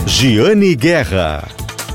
Giane Guerra.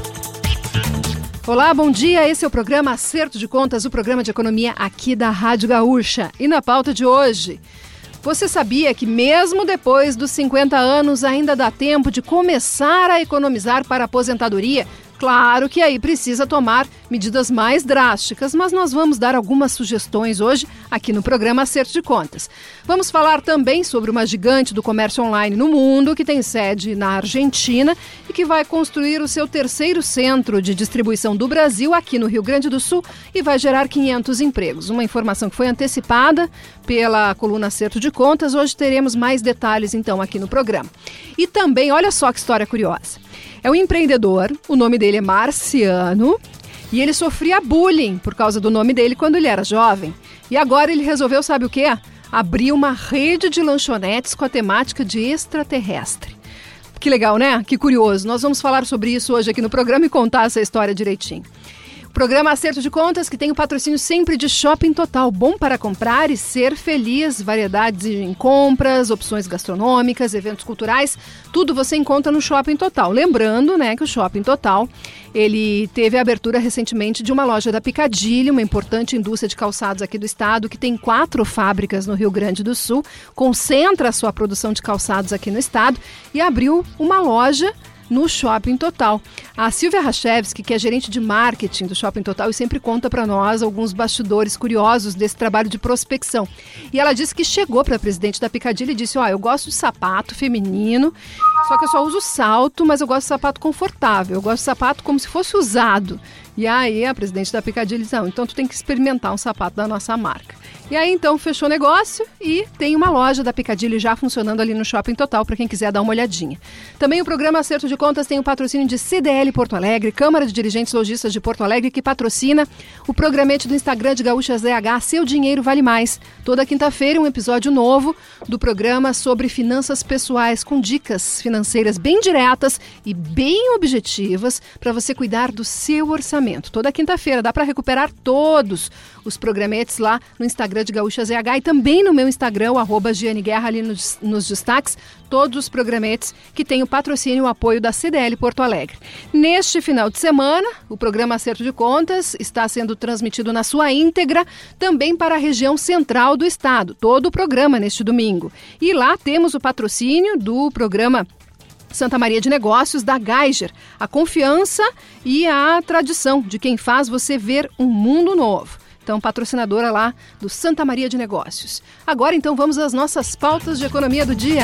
Olá, bom dia. Esse é o programa Acerto de Contas, o programa de economia aqui da Rádio Gaúcha. E na pauta de hoje, você sabia que mesmo depois dos 50 anos ainda dá tempo de começar a economizar para a aposentadoria? Claro que aí precisa tomar medidas mais drásticas, mas nós vamos dar algumas sugestões hoje aqui no programa Acerto de Contas. Vamos falar também sobre uma gigante do comércio online no mundo que tem sede na Argentina e que vai construir o seu terceiro centro de distribuição do Brasil aqui no Rio Grande do Sul e vai gerar 500 empregos. Uma informação que foi antecipada pela coluna Acerto de Contas. Hoje teremos mais detalhes então aqui no programa. E também, olha só que história curiosa. É um empreendedor, o nome dele é Marciano, e ele sofria bullying por causa do nome dele quando ele era jovem. E agora ele resolveu, sabe o quê? Abrir uma rede de lanchonetes com a temática de extraterrestre. Que legal, né? Que curioso. Nós vamos falar sobre isso hoje aqui no programa e contar essa história direitinho. Programa Acerto de Contas, que tem o patrocínio sempre de Shopping Total, bom para comprar e ser feliz. Variedades em compras, opções gastronômicas, eventos culturais, tudo você encontra no Shopping Total. Lembrando, né, que o Shopping Total, ele teve a abertura recentemente de uma loja da Piccadilly, uma importante indústria de calçados aqui do estado, que tem 4 fábricas no Rio Grande do Sul, concentra a sua produção de calçados aqui no estado e abriu uma loja no Shopping Total. A Silvia Rachevski, que é gerente de marketing do Shopping Total, e sempre conta para nós alguns bastidores curiosos desse trabalho de prospecção. E ela disse que chegou para a presidente da Piccadilly e disse: eu gosto de sapato feminino, só que eu só uso salto, mas eu gosto de sapato confortável, eu gosto de sapato como se fosse usado. E aí a presidente da Piccadilly disse: então tu tem que experimentar um sapato da nossa marca. E aí então fechou o negócio e tem uma loja da Piccadilly já funcionando ali no Shopping Total para quem quiser dar uma olhadinha. Também o programa Acerto de Contas tem o patrocínio de CDL Porto Alegre, Câmara de Dirigentes Lojistas de Porto Alegre, que patrocina o programete do Instagram de Gaúcha ZH, Seu Dinheiro Vale Mais. Toda quinta-feira um episódio novo do programa sobre finanças pessoais, com dicas financeiras bem diretas e bem objetivas para você cuidar do seu orçamento. Toda quinta-feira dá para recuperar todos os programetes lá no Instagram de Gaúcha ZH e também no meu Instagram, o @GianeGuerra, ali nos destaques, todos os programetes que têm o patrocínio e o apoio da CDL Porto Alegre. Neste final de semana, o programa Acerto de Contas está sendo transmitido na sua íntegra também para a região central do estado, todo o programa neste domingo. E lá temos o patrocínio do programa Santa Maria de Negócios, da Geiger, a confiança e a tradição de quem faz você ver um mundo novo. Então, patrocinadora lá do Santa Maria de Negócios. Agora, então, vamos às nossas pautas de economia do dia.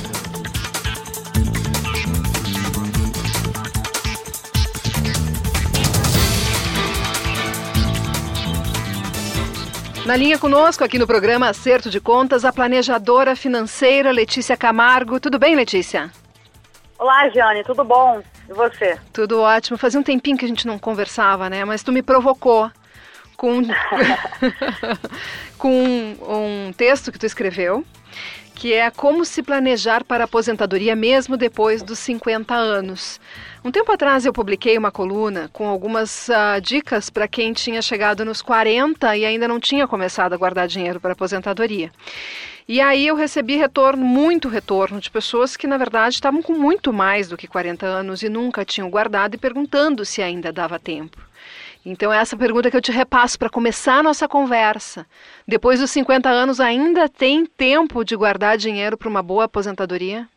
Na linha conosco, aqui no programa Acerto de Contas, a planejadora financeira Letícia Camargo. Tudo bem, Letícia? Olá, Giane, tudo bom? E você? Tudo ótimo. Fazia um tempinho que a gente não conversava, né? Mas tu me provocou com um texto que tu escreveu, que é Como se planejar para a aposentadoria mesmo depois dos 50 anos. Um tempo atrás eu publiquei uma coluna com algumas dicas para quem tinha chegado nos 40 e ainda não tinha começado a guardar dinheiro para a aposentadoria. E aí eu recebi muito retorno de pessoas que, na verdade, estavam com muito mais do que 40 anos e nunca tinham guardado e perguntando se ainda dava tempo. Então, é essa pergunta que eu te repasso para começar a nossa conversa. Depois dos 50 anos, ainda tem tempo de guardar dinheiro para uma boa aposentadoria?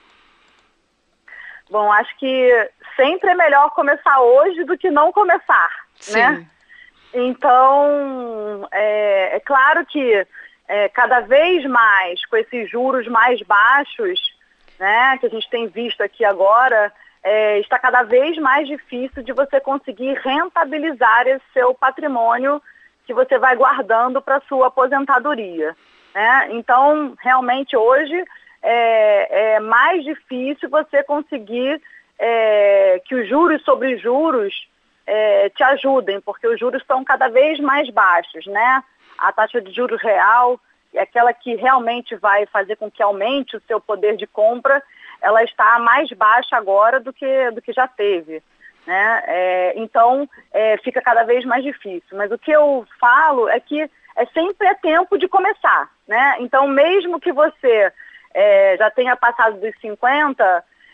Bom, acho que sempre é melhor começar hoje do que não começar, Sim. Né? Então, é claro que cada vez mais, com esses juros mais baixos, né, que a gente tem visto aqui agora, está cada vez mais difícil de você conseguir rentabilizar esse seu patrimônio que você vai guardando para a sua aposentadoria, né? Então, realmente hoje é mais difícil você conseguir que os juros sobre juros te ajudem, porque os juros estão cada vez mais baixos, né? A taxa de juros real é aquela que realmente vai fazer com que aumente o seu poder de compra, ela está mais baixa agora do que já teve, né? Então, fica cada vez mais difícil. Mas o que eu falo é que sempre tempo de começar, né? Então, mesmo que você já tenha passado dos 50,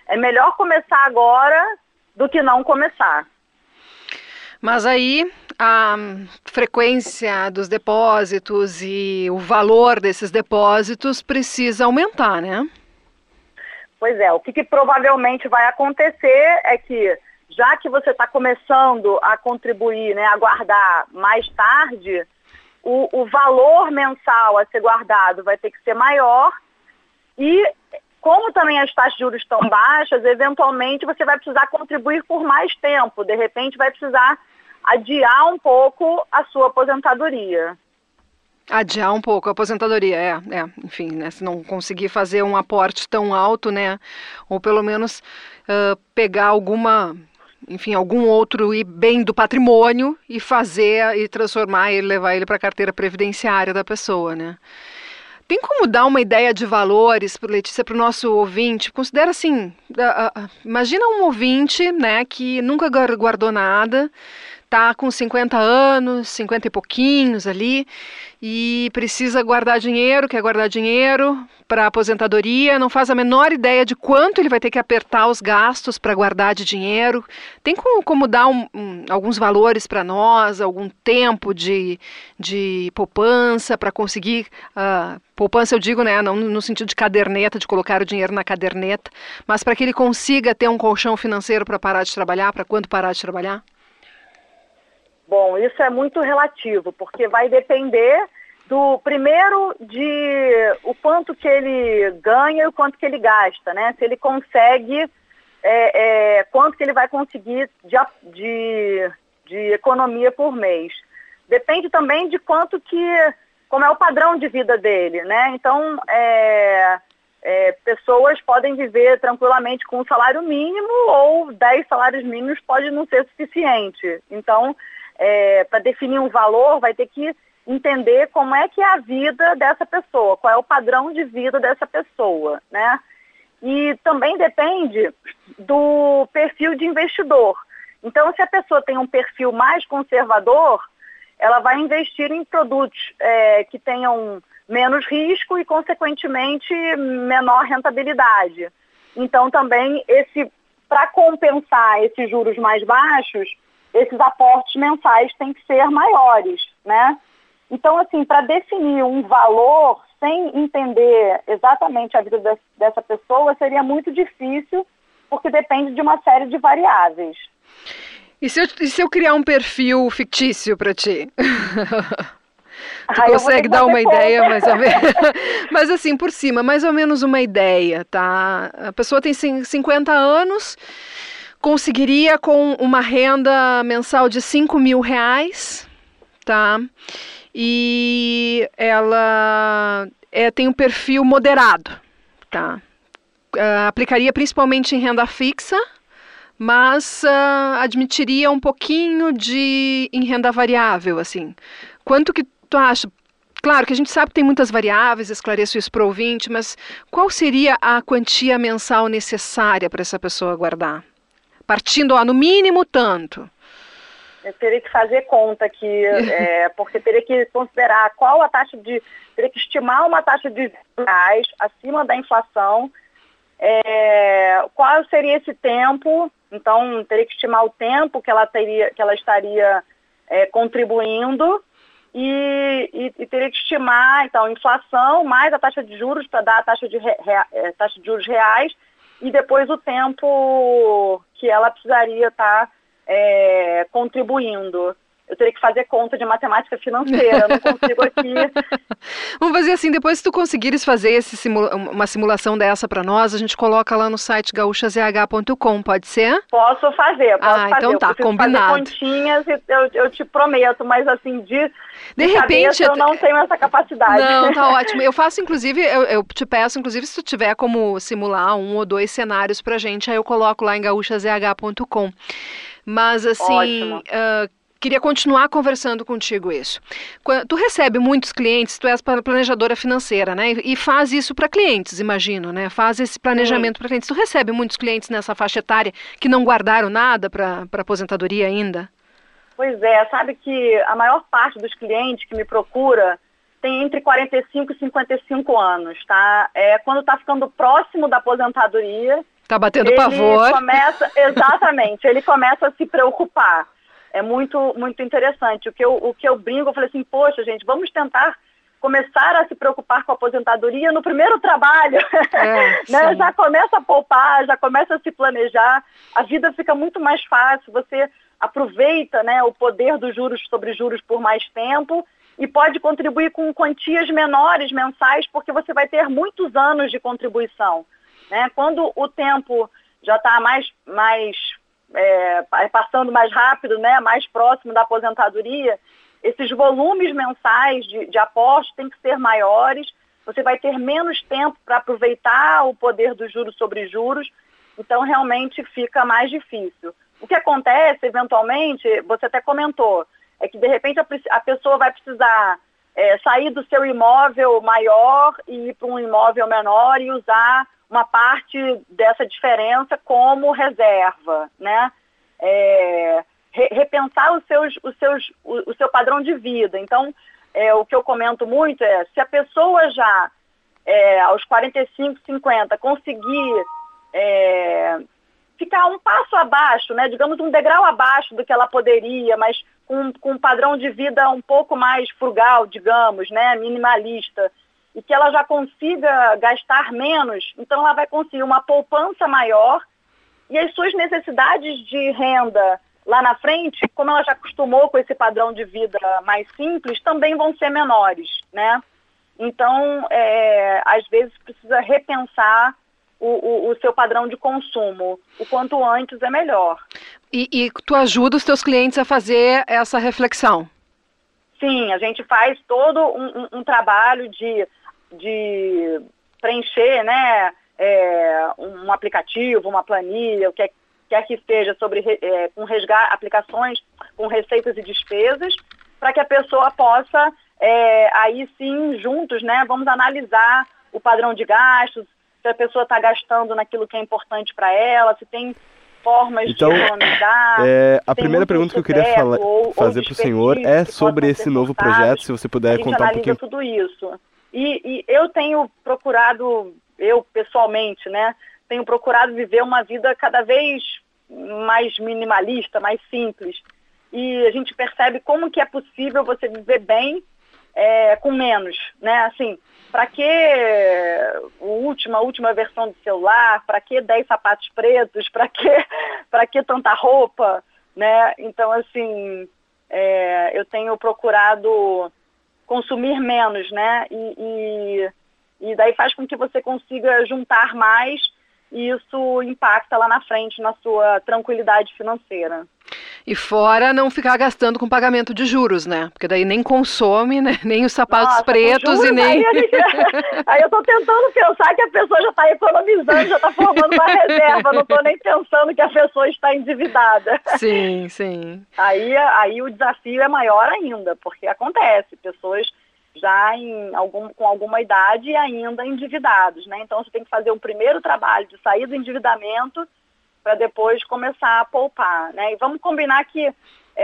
é melhor começar agora do que não começar. Mas aí a frequência dos depósitos e o valor desses depósitos precisa aumentar, né? Pois é, o que provavelmente vai acontecer é que, já que você está começando a contribuir, né, a guardar mais tarde, o valor mensal a ser guardado vai ter que ser maior e, como também as taxas de juros estão baixas, eventualmente você vai precisar contribuir por mais tempo, de repente vai precisar adiar um pouco a sua aposentadoria. Adiar um pouco a aposentadoria, enfim, né, se não conseguir fazer um aporte tão alto, né, ou pelo menos pegar algum outro bem do patrimônio e fazer e transformar ele, levar ele para a carteira previdenciária da pessoa, né. Tem como dar uma ideia de valores, Letícia, para o nosso ouvinte? Considera assim, imagina um ouvinte, né, que nunca guardou nada, tá com 50 anos, 50 e pouquinhos ali, e precisa guardar dinheiro, quer guardar dinheiro para aposentadoria, não faz a menor ideia de quanto ele vai ter que apertar os gastos para guardar de dinheiro. Tem como dar alguns valores para nós, algum tempo de poupança para conseguir, poupança eu digo, né, não no sentido de caderneta, de colocar o dinheiro na caderneta, mas para que ele consiga ter um colchão financeiro para parar de trabalhar, para quando parar de trabalhar? Bom, isso é muito relativo, porque vai depender primeiro de o quanto que ele ganha e o quanto que ele gasta, né? Se ele consegue, quanto que ele vai conseguir de economia por mês. Depende também de como é o padrão de vida dele, né? Então, pessoas podem viver tranquilamente com um salário mínimo ou 10 salários mínimos pode não ser suficiente. Então, para definir um valor, vai ter que entender como é que é a vida dessa pessoa, qual é o padrão de vida dessa pessoa, né? E também depende do perfil de investidor. Então, se a pessoa tem um perfil mais conservador, ela vai investir em produtos que tenham menos risco e, consequentemente, menor rentabilidade. Então, também, para compensar esses juros mais baixos, esses aportes mensais têm que ser maiores, né? Então, assim, para definir um valor sem entender exatamente a vida dessa pessoa, seria muito difícil, porque depende de uma série de variáveis. E se eu criar um perfil fictício para ti? Tu consegue dar uma ideia, mais ou menos? Mas assim, por cima, mais ou menos uma ideia, tá? A pessoa tem 50 anos... conseguiria com uma renda mensal de R$5.000, tá? E ela tem um perfil moderado, tá? Aplicaria principalmente em renda fixa, mas admitiria um pouquinho em renda variável, assim. Quanto que tu acha? Claro que a gente sabe que tem muitas variáveis, esclareço isso para o ouvinte, mas qual seria a quantia mensal necessária para essa pessoa guardar? Partindo, no mínimo, tanto. Eu teria que fazer conta aqui, porque teria que considerar teria que estimar uma taxa de reais acima da inflação, qual seria esse tempo, então teria que estimar o tempo que ela estaria contribuindo e teria que estimar, então, a inflação mais a taxa de juros para dar a taxa de juros reais, e depois o tempo que ela precisaria estar contribuindo. Eu teria que fazer conta de matemática financeira, não consigo aqui. Vamos fazer assim, depois se tu conseguires fazer uma simulação dessa para nós, a gente coloca lá no site gaúchazh.com, pode ser? Posso fazer. Então tá, combinado. Fazer continhas e eu te prometo, mas assim, de repente eu não tenho essa capacidade. Não, tá ótimo. Eu faço, inclusive, eu te peço, inclusive, se tu tiver como simular 1 ou 2 cenários pra gente, aí eu coloco lá em gaúchazh.com. Mas assim, queria continuar conversando contigo isso. Tu recebe muitos clientes, tu és planejadora financeira, né? E faz isso para clientes, imagino, né? Faz esse planejamento para clientes. Tu recebe muitos clientes nessa faixa etária que não guardaram nada para aposentadoria ainda? Pois é, sabe que a maior parte dos clientes que me procura tem entre 45 e 55 anos, tá? Quando está ficando próximo da aposentadoria, Tá batendo pavor. Exatamente, ele começa a se preocupar. É muito, muito interessante. O que eu brinco, eu falei assim, poxa, gente, vamos tentar começar a se preocupar com a aposentadoria no primeiro trabalho. Né? Já começa a poupar, já começa a se planejar, a vida fica muito mais fácil, você aproveita, né, o poder dos juros sobre juros por mais tempo e pode contribuir com quantias menores mensais, porque você vai ter muitos anos de contribuição. Né? Quando o tempo já está passando mais rápido, né, mais próximo da aposentadoria, esses volumes mensais de aporte têm que ser maiores, você vai ter menos tempo para aproveitar o poder dos juros sobre juros, então realmente fica mais difícil. O que acontece, eventualmente, você até comentou, é que de repente a pessoa vai precisar sair do seu imóvel maior e ir para um imóvel menor e usar uma parte dessa diferença como reserva, né? Repensar o seu padrão de vida. Então, o que eu comento muito é, se a pessoa já, aos 45, 50, conseguir ficar um passo abaixo, né, digamos um degrau abaixo do que ela poderia, mas com um padrão de vida um pouco mais frugal, digamos, né, minimalista, e que ela já consiga gastar menos, então ela vai conseguir uma poupança maior e as suas necessidades de renda lá na frente, como ela já acostumou com esse padrão de vida mais simples, também vão ser menores, né? Então, às vezes precisa repensar o seu padrão de consumo. O quanto antes é melhor. E tu ajuda os teus clientes a fazer essa reflexão? Sim, a gente faz todo um trabalho de preencher, né, um aplicativo, uma planilha, o que quer que seja, com aplicações com receitas e despesas, para que a pessoa possa, aí sim, juntos, né, vamos analisar o padrão de gastos, se a pessoa está gastando naquilo que é importante para ela, se tem formas de economizar. A primeira pergunta que eu queria fazer para o senhor é sobre esse novo projeto, se você puder contar um pouquinho. Tudo isso. E eu tenho procurado, eu pessoalmente, né, tenho procurado viver uma vida cada vez mais minimalista, mais simples. E a gente percebe como que é possível você viver bem com menos, né? Assim, para que a última versão do celular? Para que 10 sapatos pretos? Para que tanta roupa? Né? Então, assim, eu tenho procurado consumir menos, né? E daí faz com que você consiga juntar mais e isso impacta lá na frente na sua tranquilidade financeira. E fora não ficar gastando com pagamento de juros, né? Porque daí nem consome, né? Nem os sapatos pretos juros, e nem... Aí eu tô tentando pensar que a pessoa já está economizando, já está formando uma reserva, não tô nem pensando que a pessoa está endividada. Sim, sim. Aí o desafio é maior ainda, porque acontece, pessoas já com alguma idade e ainda endividados, né? Então você tem que fazer um primeiro trabalho de sair do endividamento para depois começar a poupar, né? E vamos combinar que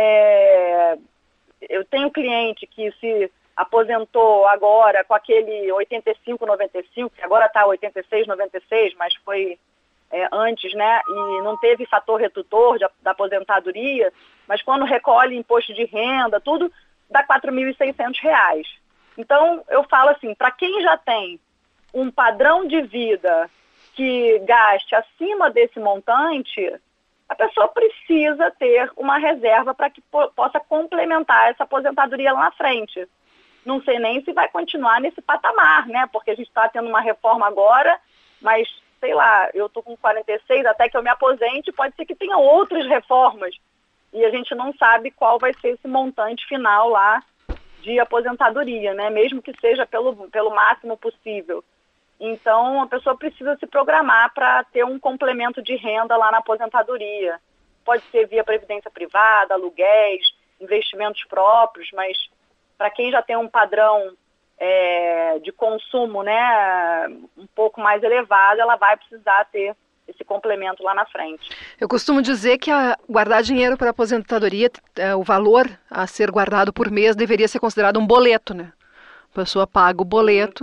eu tenho cliente que se aposentou agora com aquele 85,95, que agora está 86,96, mas foi antes, né? E não teve fator redutor da aposentadoria, mas quando recolhe imposto de renda, tudo dá R$ 4.600. Então, eu falo assim, para quem já tem um padrão de vida que gaste acima desse montante, a pessoa precisa ter uma reserva para que possa complementar essa aposentadoria lá na frente. Não sei nem se vai continuar nesse patamar, né? Porque a gente está tendo uma reforma agora, mas, sei lá, eu estou com 46, até que eu me aposente, pode ser que tenha outras reformas. E a gente não sabe qual vai ser esse montante final lá de aposentadoria, né? Mesmo que seja pelo máximo possível. Então, a pessoa precisa se programar para ter um complemento de renda lá na aposentadoria. Pode ser via previdência privada, aluguéis, investimentos próprios, mas para quem já tem um padrão de consumo, né, um pouco mais elevado, ela vai precisar ter esse complemento lá na frente. Eu costumo dizer que guardar dinheiro para aposentadoria, o valor a ser guardado por mês deveria ser considerado um boleto, né? A pessoa paga o boleto,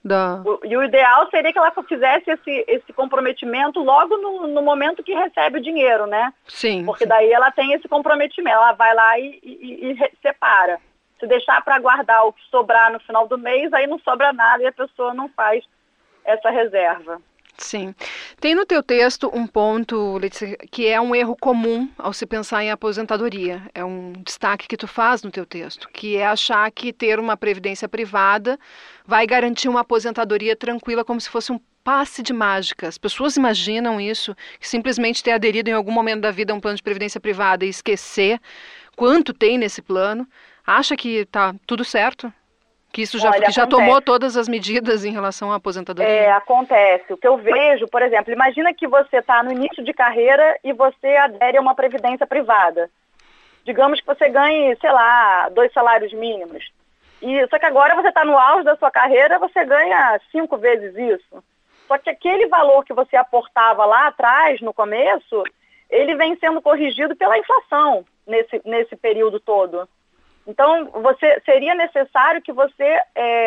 E o ideal seria que ela fizesse esse comprometimento logo no momento que recebe o dinheiro, né? Sim. Porque daí ela tem esse comprometimento, ela vai lá e separa. Se deixar para guardar o que sobrar no final do mês, aí não sobra nada e a pessoa não faz essa reserva. Sim. Tem no teu texto um ponto, Letícia, que é um erro comum ao se pensar em aposentadoria. É um destaque que tu faz no teu texto, que é achar que ter uma previdência privada vai garantir uma aposentadoria tranquila, como se fosse um passe de mágica. As pessoas imaginam isso, que simplesmente ter aderido em algum momento da vida a um plano de previdência privada e esquecer quanto tem nesse plano, acha que está tudo certo? Que isso já tomou todas as medidas em relação à aposentadoria? Acontece. O que eu vejo, por exemplo, imagina que você está no início de carreira e você adere a uma previdência privada. Digamos que você ganhe, 2 salários mínimos. Só que agora você está no auge da sua carreira, você ganha 5 vezes isso. Só que aquele valor que você aportava lá atrás, no começo, ele vem sendo corrigido pela inflação nesse período todo. Então, seria necessário que você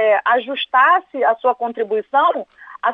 ajustasse a sua contribuição à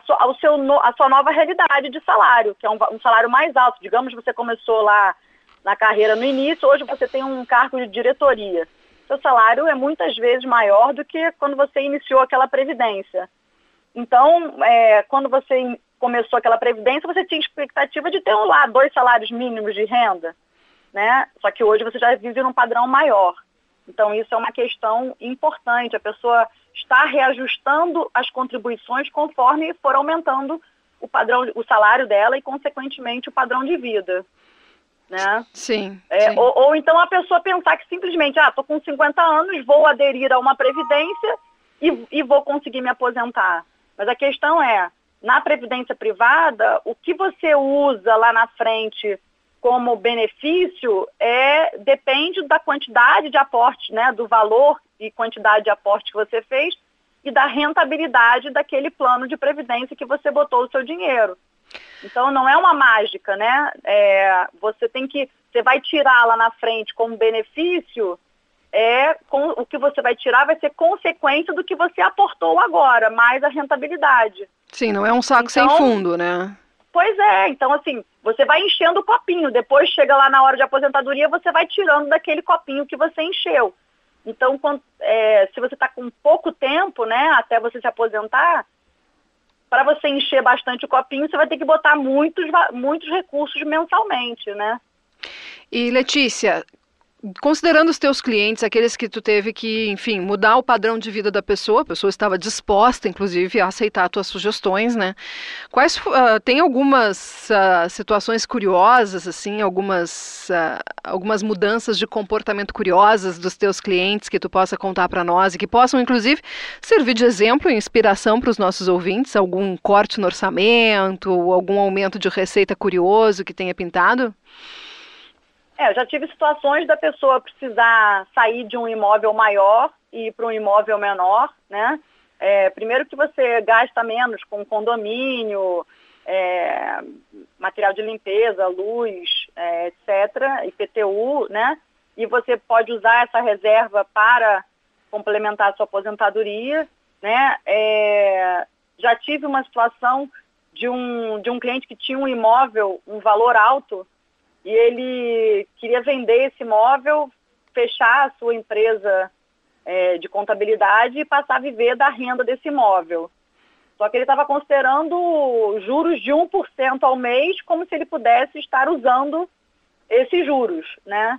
sua nova realidade de salário, que é um salário mais alto. Digamos que você começou lá na carreira no início, hoje você tem um cargo de diretoria. Seu salário é muitas vezes maior do que quando você iniciou aquela previdência. Então, quando você começou aquela previdência, você tinha expectativa de ter lá 2 salários mínimos de renda, né? Só que hoje você já vive num padrão maior. Então, isso é uma questão importante. A pessoa está reajustando as contribuições conforme for aumentando o salário dela e, consequentemente, o padrão de vida. Né? Sim. Ou então a pessoa pensar que simplesmente, estou com 50 anos, vou aderir a uma previdência e vou conseguir me aposentar. Mas a questão na previdência privada, o que você usa lá na frente como benefício depende da quantidade de aporte, né, do valor e quantidade de aporte que você fez e da rentabilidade daquele plano de previdência que você botou o seu dinheiro. Então não é uma mágica, né? Você vai tirar lá na frente como benefício, o que você vai tirar vai ser consequência do que você aportou agora, mais a rentabilidade. Sim, não é um saco sem fundo, né? Pois então assim, você vai enchendo o copinho, depois chega lá na hora de aposentadoria, você vai tirando daquele copinho que você encheu. Então, se você está com pouco tempo, né, até você se aposentar, para você encher bastante o copinho, você vai ter que botar muitos recursos mensalmente, né? E, Letícia, considerando os teus clientes, aqueles que tu teve que, enfim, mudar o padrão de vida da pessoa, a pessoa estava disposta, inclusive, a aceitar tuas sugestões, né? Tem algumas situações curiosas, assim, algumas mudanças de comportamento curiosas dos teus clientes que tu possa contar para nós e que possam, inclusive, servir de exemplo e inspiração para os nossos ouvintes? Algum corte no orçamento, algum aumento de receita curioso que tenha pintado? Eu já tive situações da pessoa precisar sair de um imóvel maior e ir para um imóvel menor, né? Primeiro que você gasta menos com condomínio, material de limpeza, luz, etc., IPTU, né? E você pode usar essa reserva para complementar a sua aposentadoria, né? Já tive uma situação de um cliente que tinha um imóvel, um valor alto, e ele queria vender esse imóvel, fechar a sua empresa de contabilidade e passar a viver da renda desse imóvel. Só que ele estava considerando juros de 1% ao mês como se ele pudesse estar usando esses juros, né?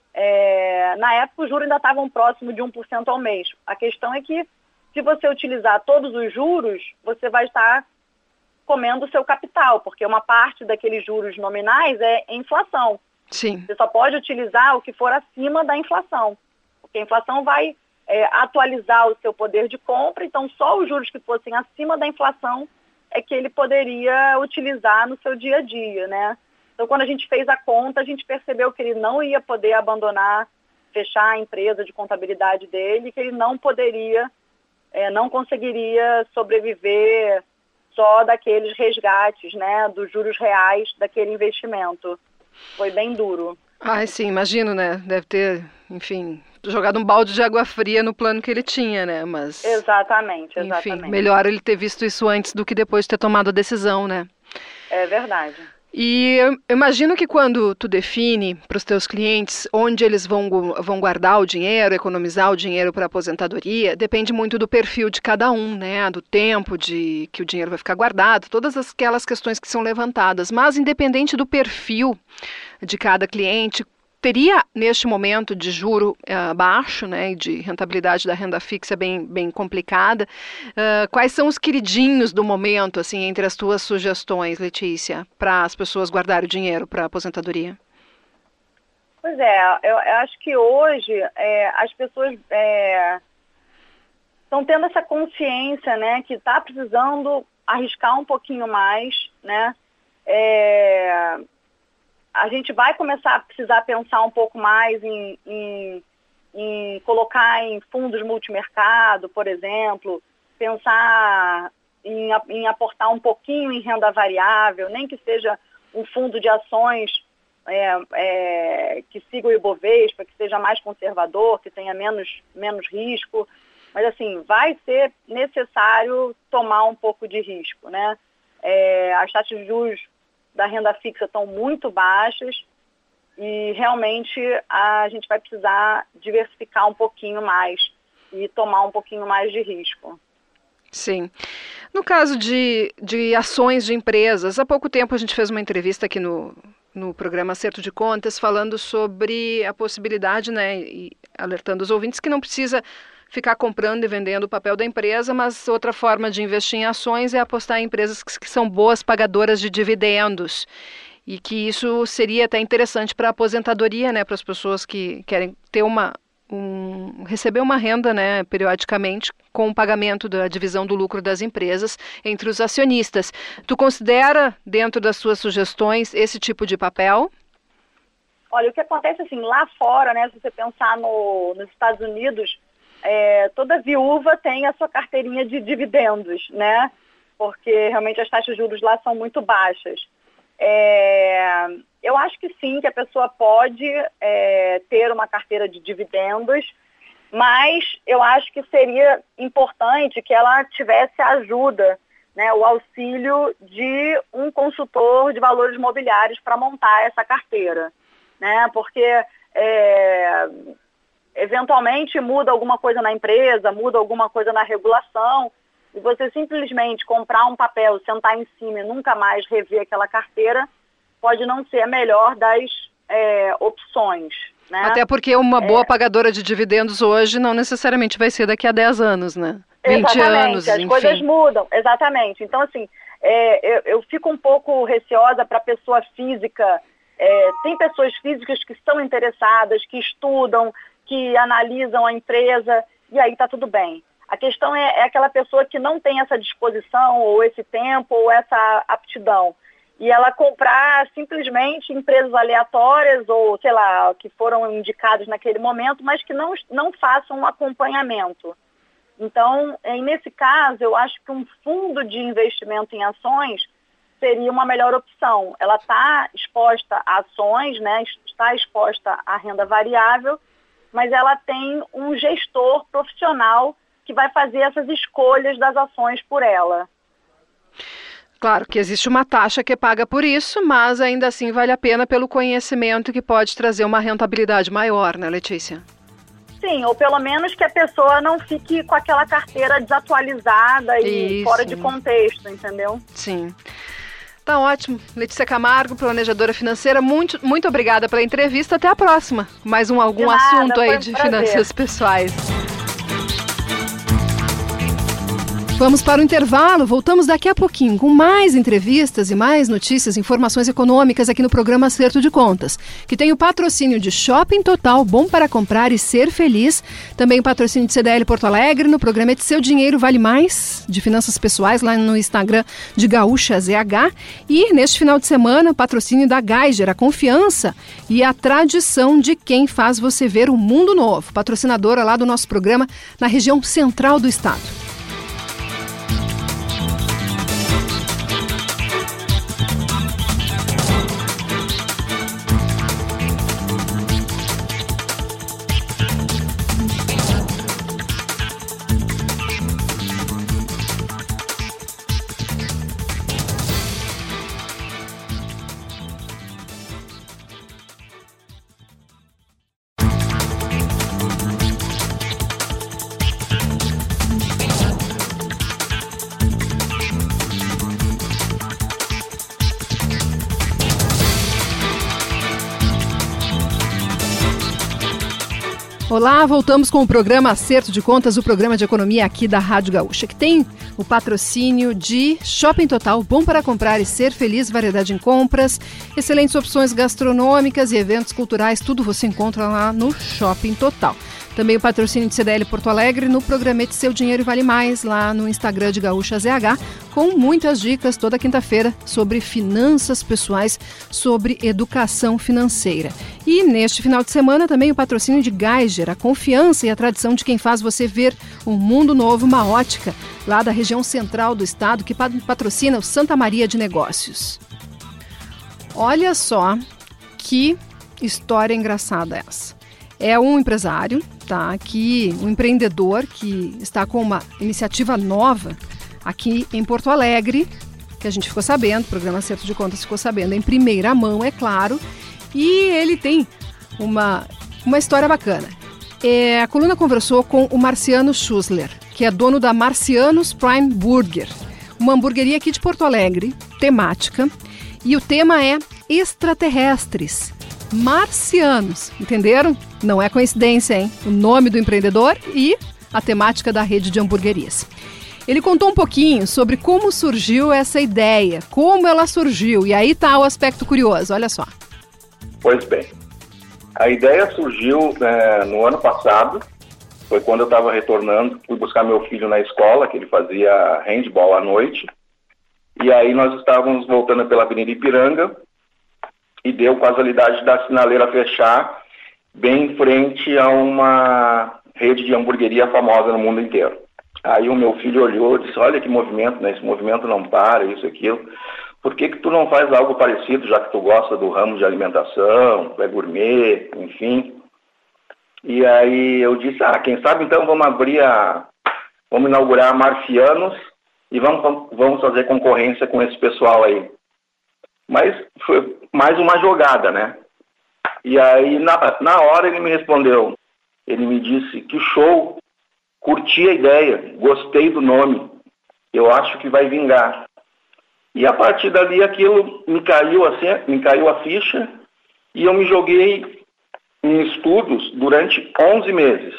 Na época, os juros ainda estavam próximos de 1% ao mês. A questão é que, se você utilizar todos os juros, você vai estar comendo o seu capital, porque uma parte daqueles juros nominais é inflação. Sim. Você só pode utilizar o que for acima da inflação, porque a inflação vai atualizar o seu poder de compra, então só os juros que fossem acima da inflação é que ele poderia utilizar no seu dia a dia, né? Então, quando a gente fez a conta, a gente percebeu que ele não ia poder abandonar, fechar a empresa de contabilidade dele, que ele não poderia, não conseguiria sobreviver só daqueles resgates, né, dos juros reais daquele investimento. Foi bem duro. Ai, sim, imagino, né? Deve ter, enfim, jogado um balde de água fria no plano que ele tinha, né? Mas, Exatamente. enfim, melhor ele ter visto isso antes do que depois de ter tomado a decisão, né? É verdade. E eu imagino que quando tu define para os teus clientes onde eles vão guardar o dinheiro, economizar o dinheiro para a aposentadoria, depende muito do perfil de cada um, né? Do tempo de que o dinheiro vai ficar guardado, todas aquelas questões que são levantadas. Mas independente do perfil de cada cliente, teria, neste momento de juro baixo, né, e de rentabilidade da renda fixa bem complicada, quais são os queridinhos do momento, assim, entre as tuas sugestões, Letícia, para as pessoas guardarem o dinheiro para a aposentadoria? Pois é, eu acho que hoje as pessoas estão tendo essa consciência, né, que está precisando arriscar um pouquinho mais, né, a gente vai começar a precisar pensar um pouco mais em colocar em fundos multimercado, por exemplo, pensar em aportar um pouquinho em renda variável, nem que seja um fundo de ações que siga o Ibovespa, que seja mais conservador, que tenha menos risco. Mas, assim, vai ser necessário tomar um pouco de risco, né? As taxas de juros da renda fixa estão muito baixas e realmente a gente vai precisar diversificar um pouquinho mais e tomar um pouquinho mais de risco. Sim. No caso de ações de empresas, há pouco tempo a gente fez uma entrevista aqui no programa Acerto de Contas falando sobre a possibilidade, né, e alertando os ouvintes que não precisa ficar comprando e vendendo o papel da empresa, mas outra forma de investir em ações é apostar em empresas que são boas pagadoras de dividendos e que isso seria até interessante para a aposentadoria, né, para as pessoas que querem ter receber uma renda, né, periodicamente com o pagamento da divisão do lucro das empresas entre os acionistas. Tu considera, dentro das suas sugestões, esse tipo de papel? Olha, o que acontece assim, lá fora, né, se você pensar nos Estados Unidos, toda viúva tem a sua carteirinha de dividendos, né? Porque realmente as taxas de juros lá são muito baixas. Eu acho que sim, que a pessoa pode ter uma carteira de dividendos, mas eu acho que seria importante que ela tivesse a ajuda, né, o auxílio de um consultor de valores mobiliários para montar essa carteira, né? Porque eventualmente muda alguma coisa na empresa, muda alguma coisa na regulação, e você simplesmente comprar um papel, sentar em cima e nunca mais rever aquela carteira, pode não ser a melhor das opções. Né? Até porque uma boa pagadora de dividendos hoje não necessariamente vai ser daqui a 10 anos, né? 20 anos, as coisas mudam, exatamente. Então, assim, eu fico um pouco receosa para a pessoa física. Tem pessoas físicas que estão interessadas, que estudam, que analisam a empresa, e aí está tudo bem. A questão é aquela pessoa que não tem essa disposição, ou esse tempo, ou essa aptidão. E ela comprar simplesmente empresas aleatórias, ou sei lá, que foram indicadas naquele momento, mas que não façam um acompanhamento. Então, nesse caso, eu acho que um fundo de investimento em ações seria uma melhor opção. Ela está exposta a ações, né? Está exposta à renda variável, mas ela tem um gestor profissional que vai fazer essas escolhas das ações por ela. Claro que existe uma taxa que é paga por isso, mas ainda assim vale a pena pelo conhecimento que pode trazer uma rentabilidade maior, né, Letícia? Sim, ou pelo menos que a pessoa não fique com aquela carteira desatualizada e fora de contexto, entendeu? Sim. Tá ótimo. Letícia Camargo, planejadora financeira, muito obrigada pela entrevista. Até a próxima. Mais algum assunto aí de finanças pessoais. Vamos para o intervalo, voltamos daqui a pouquinho com mais entrevistas e mais notícias, informações econômicas aqui no programa Acerto de Contas, que tem o patrocínio de Shopping Total, bom para comprar e ser feliz, também o patrocínio de CDL Porto Alegre, no programa É de Seu Dinheiro Vale Mais, de finanças pessoais, lá no Instagram de Gaúcha ZH, e neste final de semana, o patrocínio da Geiger, a confiança e a tradição de quem faz você ver o mundo novo, patrocinadora lá do nosso programa na região central do estado. Olá, voltamos com o programa Acerto de Contas, o programa de economia aqui da Rádio Gaúcha, que tem o patrocínio de Shopping Total, bom para comprar e ser feliz, variedade em compras, excelentes opções gastronômicas e eventos culturais, tudo você encontra lá no Shopping Total. Também o patrocínio de CDL Porto Alegre no Programete Seu Dinheiro Vale Mais, lá no Instagram de Gaúcha ZH, com muitas dicas toda quinta-feira sobre finanças pessoais, sobre educação financeira. E neste final de semana também o patrocínio de Geiger, a confiança e a tradição de quem faz você ver um mundo novo, uma ótica, lá da região central do estado, que patrocina o Santa Maria de Negócios. Olha só que história engraçada essa. É um empresário, tá? Aqui, um empreendedor que está com uma iniciativa nova aqui em Porto Alegre, que a gente ficou sabendo, o programa Acerto de Contas ficou sabendo em primeira mão, é claro, e ele tem uma história bacana. A coluna conversou com o Marciano Schussler, que é dono da Marcianos Prime Burger, uma hamburgueria aqui de Porto Alegre, temática, e o tema é extraterrestres. Marcianos, entenderam? Não é coincidência, hein? O nome do empreendedor e a temática da rede de hamburguerias. Ele contou um pouquinho sobre como surgiu essa ideia, como ela surgiu, e aí está o aspecto curioso, olha só. Pois bem, a ideia surgiu no ano passado, foi quando eu estava retornando, fui buscar meu filho na escola, que ele fazia handball à noite, e aí nós estávamos voltando pela Avenida Ipiranga, e deu casualidade da sinaleira fechar bem em frente a uma rede de hamburgueria famosa no mundo inteiro. Aí o meu filho olhou e disse, olha que movimento, né? Esse movimento não para, isso, aquilo. Por que tu não faz algo parecido, já que tu gosta do ramo de alimentação, tu é gourmet, enfim. E aí eu disse, quem sabe então vamos inaugurar a Marcianos e vamos fazer concorrência com esse pessoal aí. Mas foi mais uma jogada, né? E aí, na hora, ele me respondeu. Ele me disse que show, curti a ideia, gostei do nome, eu acho que vai vingar. E a partir dali, aquilo me caiu a ficha, e eu me joguei em estudos durante 11 meses,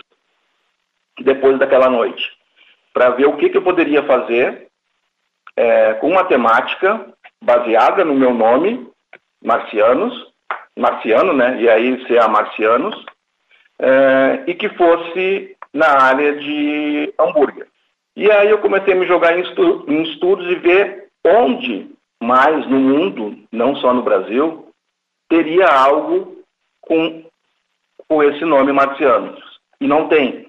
depois daquela noite, para ver o que eu poderia fazer com uma temática baseada no meu nome, Marciano, né? E aí ser a Marcianos, e que fosse na área de hambúrguer. E aí eu comecei a me jogar em estudos e ver onde mais no mundo, não só no Brasil, teria algo com esse nome Marcianos. E não tem.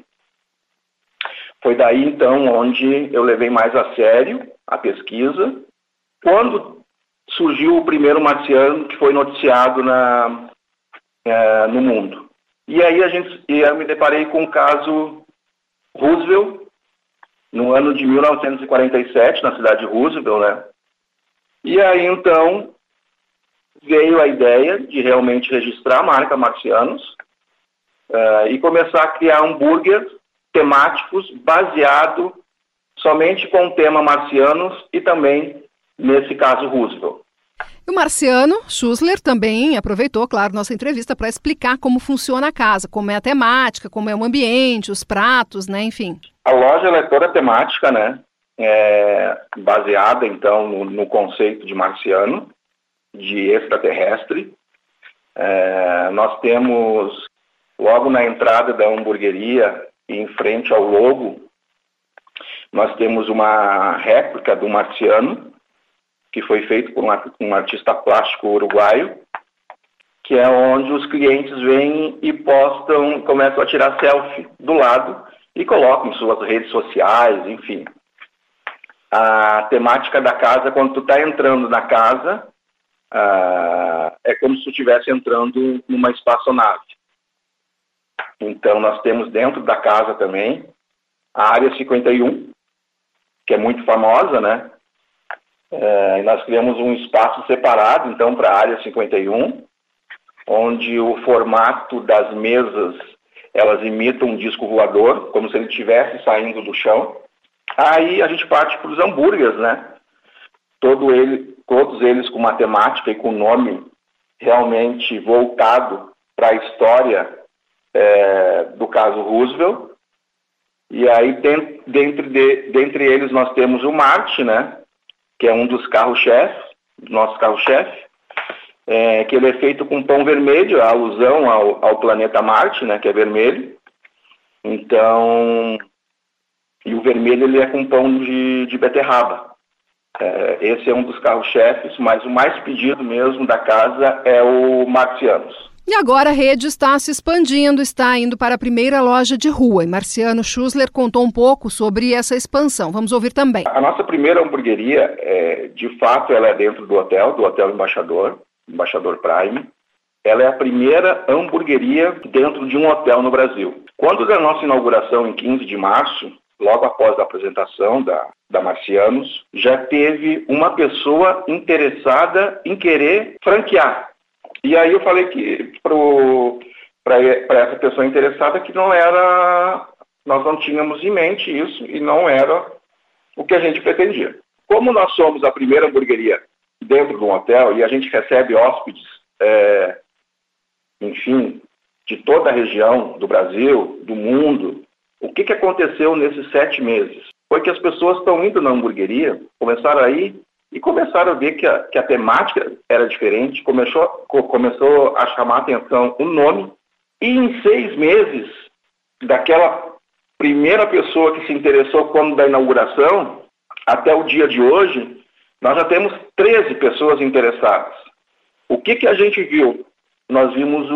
Foi daí então onde eu levei mais a sério a pesquisa, quando surgiu o primeiro marciano que foi noticiado no mundo. E aí eu me deparei com o caso Roosevelt, no ano de 1947, na cidade de Roosevelt, né? E aí então veio a ideia de realmente registrar a marca Marcianos e começar a criar hambúrgueres temáticos baseado somente com o tema Marcianos e também nesse caso Roosevelt. E o Marciano Schussler também aproveitou, claro, nossa entrevista para explicar como funciona a casa, como é a temática, como é o ambiente, os pratos, né, enfim. A loja ela é toda temática, né, baseada então no conceito de marciano, de extraterrestre. Nós temos, logo na entrada da hamburgueria, em frente ao logo, nós temos uma réplica do marciano, que foi feito por um artista plástico uruguaio, que é onde os clientes vêm e postam, começam a tirar selfie do lado e colocam em suas redes sociais, enfim. A temática da casa, quando tu está entrando na casa, é como se tu estivesse entrando numa espaçonave. Então, nós temos dentro da casa também a área 51, que é muito famosa, né? Nós criamos um espaço separado, então, para a área 51, onde o formato das mesas, elas imitam um disco voador, como se ele estivesse saindo do chão. Aí a gente parte para os hambúrgueres, né? Todos eles com matemática e com nome realmente voltado para a história do caso Roosevelt. E aí, dentre eles, nós temos o Marte, né? Que é um dos carros-chefes, nosso carro-chefe, que ele é feito com pão vermelho, a alusão ao planeta Marte, né? Que é vermelho. Então, e o vermelho ele é com pão de beterraba. Esse é um dos carros-chefes, mas o mais pedido mesmo da casa é o Marcianos. E agora a rede está se expandindo, está indo para a primeira loja de rua. E Marciano Schussler contou um pouco sobre essa expansão. Vamos ouvir também. A nossa primeira hamburgueria, de fato, ela é dentro do Hotel Embaixador Prime. Ela é a primeira hamburgueria dentro de um hotel no Brasil. Quando da nossa inauguração em 15 de março, logo após a apresentação da Marcianos, já teve uma pessoa interessada em querer franquear. E aí eu falei que para essa pessoa interessada que nós não tínhamos em mente isso e não era o que a gente pretendia. Como nós somos a primeira hamburgueria dentro de um hotel e a gente recebe hóspedes, enfim, de toda a região do Brasil, do mundo, o que aconteceu nesses 7 meses? Foi que as pessoas estão indo na hamburgueria, começaram a ir e começaram a ver que a temática era diferente, começou a chamar a atenção o nome, e em 6 meses, daquela primeira pessoa que se interessou quando da inauguração, até o dia de hoje, nós já temos 13 pessoas interessadas. O que a gente viu? Nós vimos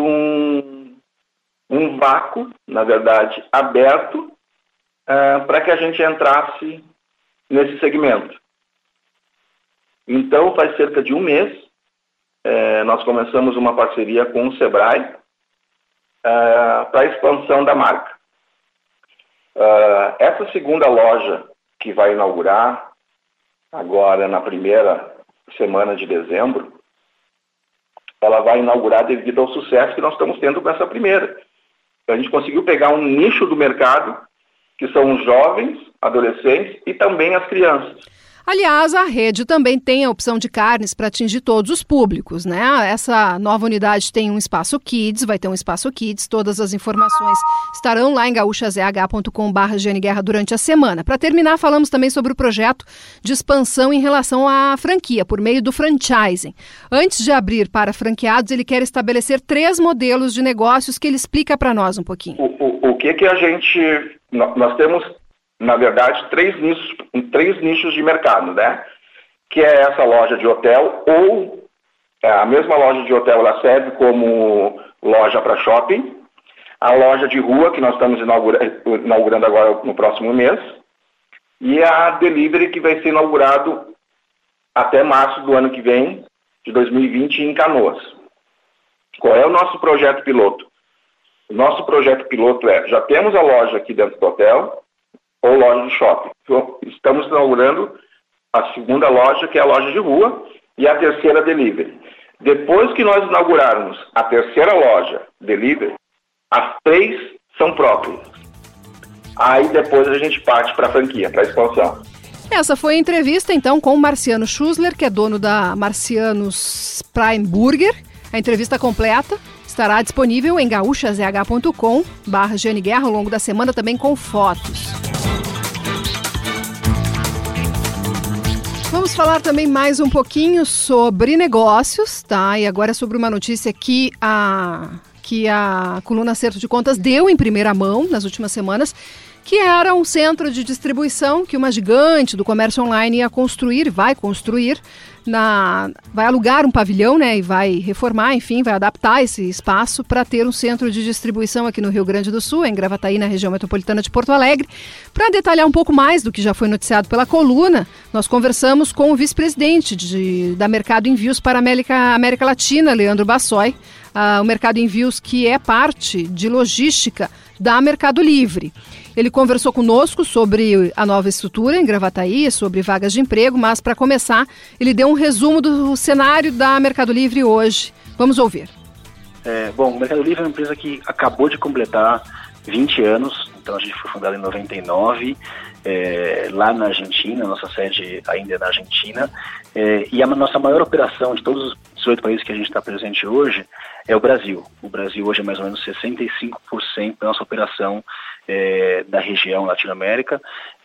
um vácuo, na verdade, aberto, para que a gente entrasse nesse segmento. Então, faz cerca de 1 mês, nós começamos uma parceria com o Sebrae para a expansão da marca. Essa segunda loja que vai inaugurar agora na primeira semana de dezembro, ela vai inaugurar devido ao sucesso que nós estamos tendo com essa primeira. A gente conseguiu pegar um nicho do mercado, que são os jovens, adolescentes e também as crianças. Aliás, a rede também tem a opção de carnes para atingir todos os públicos, né? Essa nova unidade tem um espaço Kids, vai ter um espaço Kids. Todas as informações estarão lá em gaúchazh.com/JaneGuerra durante a semana. Para terminar, falamos também sobre o projeto de expansão em relação à franquia, por meio do franchising. Antes de abrir para franqueados, ele quer estabelecer 3 modelos de negócios que ele explica para nós um pouquinho. O que a gente... Nós temos, na verdade, 3 nichos de mercado, né? Que é essa loja de hotel, ou a mesma loja de hotel ela serve como loja para shopping, a loja de rua, que nós estamos inaugurando agora no próximo mês, e a delivery, que vai ser inaugurado até março do ano que vem, de 2020, em Canoas. Qual é o nosso projeto piloto? O nosso projeto piloto já temos a loja aqui dentro do hotel, ou loja de shopping. Então, estamos inaugurando a segunda loja, que é a loja de rua, e a terceira delivery. Depois que nós inaugurarmos a terceira loja delivery, as 3 são próprias. Aí depois a gente parte para a franquia, para a expansão. Essa foi a entrevista, então, com o Marciano Schussler, que é dono da Marcianos Prime Burger. A entrevista completa estará disponível em gaúchazh.com/JaneGuerra ao longo da semana, também com fotos. Vamos falar também mais um pouquinho sobre negócios, tá? E agora sobre uma notícia que a coluna Acerto de Contas deu em primeira mão nas últimas semanas, que era um centro de distribuição que uma gigante do comércio online ia construir, vai construir, vai alugar um pavilhão, né, e vai reformar, enfim, vai adaptar esse espaço para ter um centro de distribuição aqui no Rio Grande do Sul, em Gravataí, na região metropolitana de Porto Alegre. Para detalhar um pouco mais do que já foi noticiado pela coluna, nós conversamos com o vice-presidente da Mercado Envios para a América Latina, Leandro Bassoi, o Mercado Envios, que é parte de logística da Mercado Livre. Ele conversou conosco sobre a nova estrutura em Gravataí, sobre vagas de emprego, mas para começar, ele deu um resumo do cenário da Mercado Livre hoje. Vamos ouvir. Bom, o Mercado Livre é uma empresa que acabou de completar 20 anos Então a gente foi fundado em 99, lá na Argentina, nossa sede ainda é na Argentina, e a nossa maior operação de todos os 18 países que a gente está presente hoje é o Brasil. O Brasil hoje é mais ou menos 65% da nossa operação da região Latinoamérica,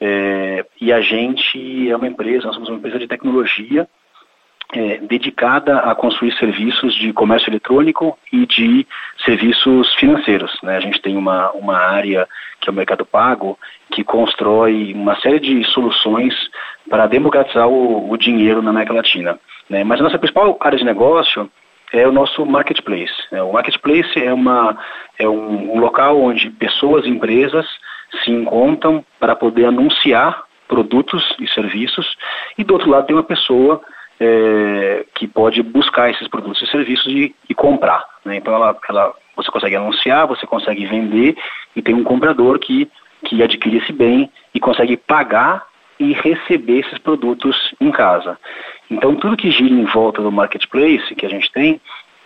e a gente é uma empresa, nós somos uma empresa de tecnologia dedicada a construir serviços de comércio eletrônico e de serviços financeiros, né? A gente tem uma área que é o Mercado Pago, que constrói uma série de soluções para democratizar o dinheiro na América Latina, né? Mas a nossa principal área de negócio é o nosso marketplace. O marketplace é um local onde pessoas e empresas se encontram para poder anunciar produtos e serviços, e do outro lado tem uma pessoa que pode buscar esses produtos e serviços e comprar, né? Então você consegue anunciar, você consegue vender, e tem um comprador que adquire esse bem e consegue pagar e receber esses produtos em casa. Então tudo que gira em volta do marketplace que a gente tem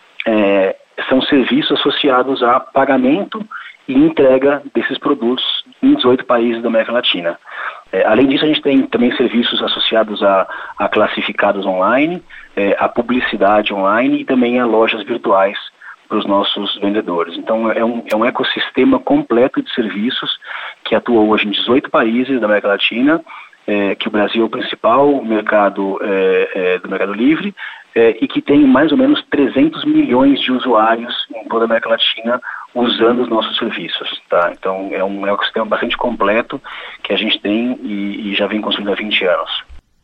são serviços associados a pagamento e entrega desses produtos em 18 países da América Latina. Além disso, a gente tem também serviços associados a classificados online, a publicidade online e também a lojas virtuais para os nossos vendedores. Então, é um ecossistema completo de serviços que atua hoje em 18 países da América Latina, que o Brasil é o principal mercado do Mercado Livre, e que tem mais ou menos 300 milhões de usuários em toda a América Latina usando os nossos serviços, tá? Então é um ecossistema bastante completo que a gente tem e já vem construindo há 20 anos.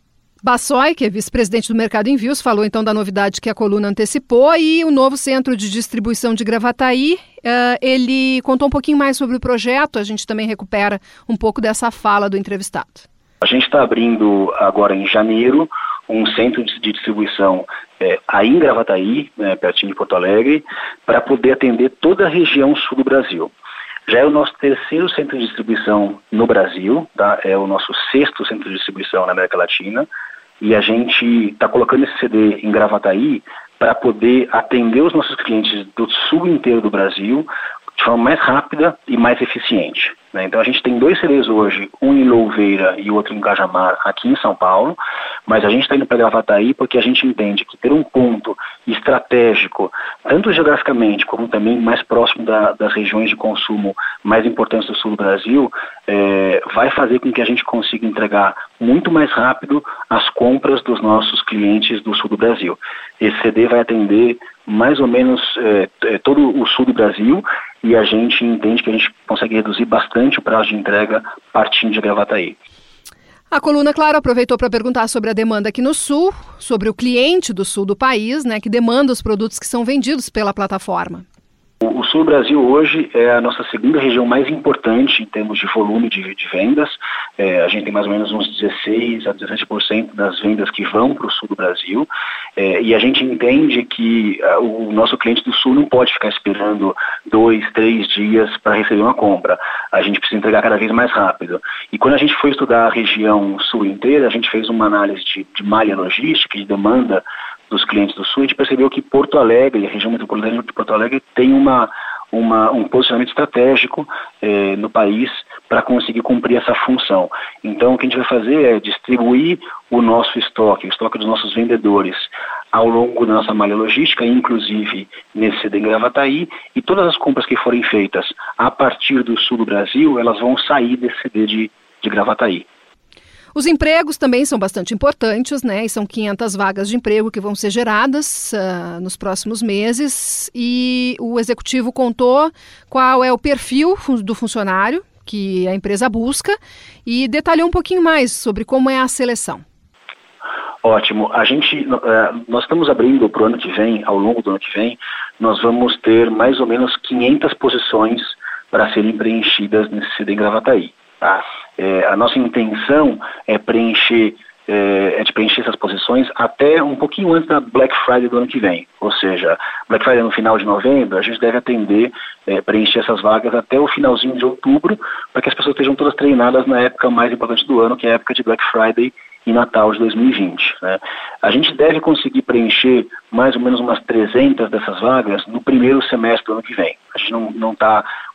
Bassoi, que é vice-presidente do Mercado Envios, falou então da novidade que a coluna antecipou, e o novo centro de distribuição de Gravataí, ele contou um pouquinho mais sobre o projeto. A gente também recupera um pouco dessa fala do entrevistado. A gente está abrindo agora em janeiro um centro de distribuição aí em Gravataí, pertinho de Porto Alegre, para poder atender toda a região sul do Brasil. Já é o nosso terceiro centro de distribuição no Brasil, tá? É o nosso sexto centro de distribuição na América Latina, e a gente está colocando esse CD em Gravataí para poder atender os nossos clientes do sul inteiro do Brasil de forma mais rápida e mais eficiente, né? Então a gente tem 2 CDs hoje, um em Louveira e o outro em Cajamar, aqui em São Paulo, mas a gente está indo para Gravataí porque a gente entende que ter um ponto estratégico, tanto geograficamente como também mais próximo das regiões de consumo mais importantes do sul do Brasil, vai fazer com que a gente consiga entregar muito mais rápido as compras dos nossos clientes do sul do Brasil. Esse CD vai atender mais ou menos todo o sul do Brasil, e a gente entende que a gente consegue reduzir bastante o prazo de entrega partindo de Gravataí. A coluna, claro, aproveitou para perguntar sobre a demanda aqui no sul, sobre o cliente do sul do país, né, que demanda os produtos que são vendidos pela plataforma. O sul do Brasil hoje é a nossa segunda região mais importante em termos de volume de vendas. A gente tem mais ou menos uns 16% a 17% das vendas que vão para o sul do Brasil. E a gente entende que o nosso cliente do sul não pode ficar esperando 2, 3 dias para receber uma compra. A gente precisa entregar cada vez mais rápido. E quando a gente foi estudar a região sul inteira, a gente fez uma análise de malha logística e de demanda dos clientes do sul, a gente percebeu que Porto Alegre, a região metropolitana de Porto Alegre, tem um posicionamento estratégico no país para conseguir cumprir essa função. Então, o que a gente vai fazer é distribuir o nosso estoque, o estoque dos nossos vendedores, ao longo da nossa malha logística, inclusive nesse CD em Gravataí, e todas as compras que forem feitas a partir do sul do Brasil, elas vão sair desse CD de Gravataí. Os empregos também são bastante importantes, né? E são 500 vagas de emprego que vão ser geradas nos próximos meses. E o executivo contou qual é o perfil do funcionário que a empresa busca e detalhou um pouquinho mais sobre como é a seleção. Ótimo. Nós estamos abrindo para o ano que vem, ao longo do ano que vem, nós vamos ter mais ou menos 500 posições para serem preenchidas nesse CD em Gravataí. Tá? A nossa intenção é de preencher essas posições até um pouquinho antes da Black Friday do ano que vem. Ou seja, Black Friday no final de novembro, a gente deve preencher essas vagas até o finalzinho de outubro, para que as pessoas estejam todas treinadas na época mais importante do ano, que é a época de Black Friday e Natal de 2020. Né? A gente deve conseguir preencher mais ou menos umas 300 dessas vagas no primeiro semestre do ano que vem. A gente não está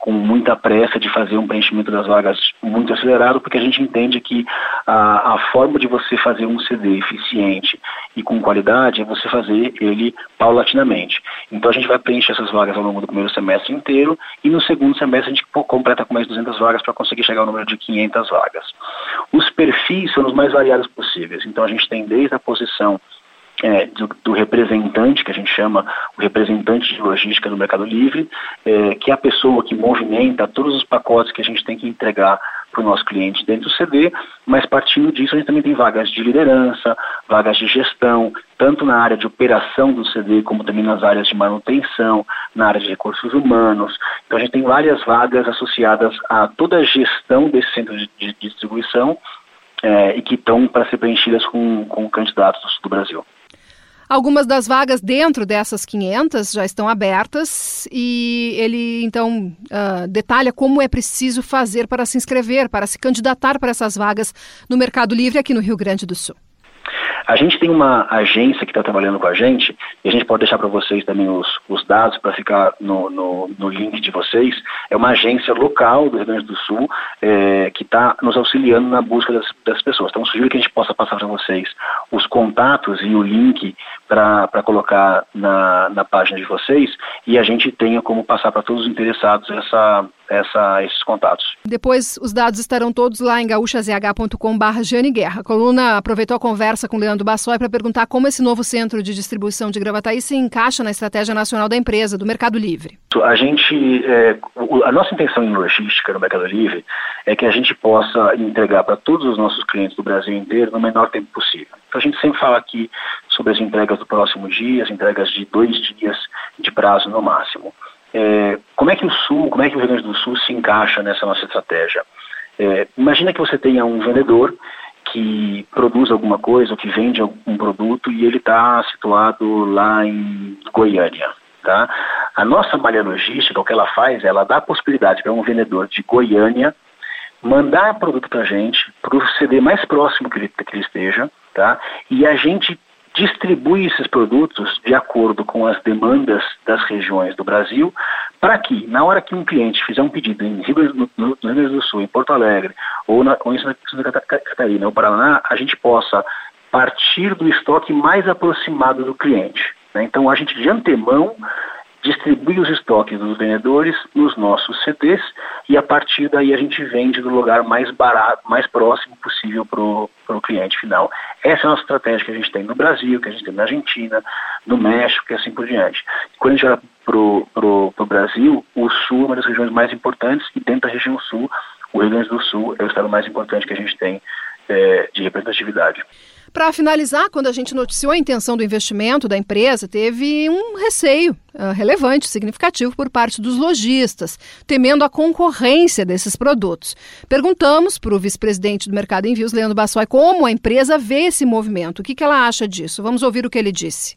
com muita pressa de fazer um preenchimento das vagas muito acelerado, porque a gente entende que a forma de você fazer um CD eficiente e com qualidade é você fazer ele paulatinamente. Então a gente vai preencher essas vagas ao longo do primeiro semestre inteiro e no segundo semestre a gente completa com mais 200 vagas para conseguir chegar ao número de 500 vagas. Os perfis são os mais variados possíveis, então a gente tem desde a posição do representante, que a gente chama o representante de logística do Mercado Livre, que é a pessoa que movimenta todos os pacotes que a gente tem que entregar para o nosso cliente dentro do CD, mas partindo disso a gente também tem vagas de liderança, vagas de gestão, tanto na área de operação do CD, como também nas áreas de manutenção, na área de recursos humanos. Então a gente tem várias vagas associadas a toda a gestão desse centro de distribuição e que estão para ser preenchidas com candidatos do Brasil. Algumas das vagas dentro dessas 500 já estão abertas e ele, então, detalha como é preciso fazer para se inscrever, para se candidatar para essas vagas no Mercado Livre aqui no Rio Grande do Sul. A gente tem uma agência que está trabalhando com a gente, e a gente pode deixar para vocês também os dados para ficar no link de vocês. É uma agência local do Rio Grande do Sul que está nos auxiliando na busca das pessoas. Então, sugiro que a gente possa passar para vocês os contatos e o link para colocar na página de vocês, e a gente tenha como passar para todos os interessados esses contatos. Depois os dados estarão todos lá em gaúchazh.com/Jane Guerra. A coluna aproveitou a conversa com Leandro Bassoi para perguntar como esse novo centro de distribuição de Gravataí se encaixa na estratégia nacional da empresa, do Mercado Livre. A nossa intenção em logística no Mercado Livre é que a gente possa entregar para todos os nossos clientes do Brasil inteiro no menor tempo possível. Então a gente sempre fala aqui sobre as entregas do próximo dia, as entregas de 2 dias de prazo no máximo. Como é que o Rio Grande do Sul se encaixa nessa nossa estratégia? Imagina que você tenha um vendedor que produz alguma coisa ou que vende algum produto e ele está situado lá em Goiânia. Tá? A nossa malha logística, o que ela faz, ela dá a possibilidade para um vendedor de Goiânia mandar produto para a gente, para o CD mais próximo que ele esteja, tá? E a gente distribui esses produtos de acordo com as demandas das regiões do Brasil, para que, na hora que um cliente fizer um pedido no Rio Grande do Sul, em Porto Alegre, ou em Santa Catarina, ou Paraná, a gente possa partir do estoque mais aproximado do cliente. Né? Então, a gente, de antemão, distribui os estoques dos vendedores nos nossos CDs e, a partir daí, a gente vende do lugar mais barato, mais próximo possível para o cliente final. Essa é a nossa estratégia que a gente tem no Brasil, que a gente tem na Argentina, no México e assim por diante. Quando a gente olha para o Brasil, o Sul é uma das regiões mais importantes e dentro da região Sul, o Rio Grande do Sul é o estado mais importante que a gente tem de representatividade. Para finalizar, quando a gente noticiou a intenção do investimento da empresa, teve um receio relevante, significativo por parte dos lojistas, temendo a concorrência desses produtos. Perguntamos para o vice-presidente do Mercado Envios, Leandro Bassoi, como a empresa vê esse movimento. O que ela acha disso? Vamos ouvir o que ele disse.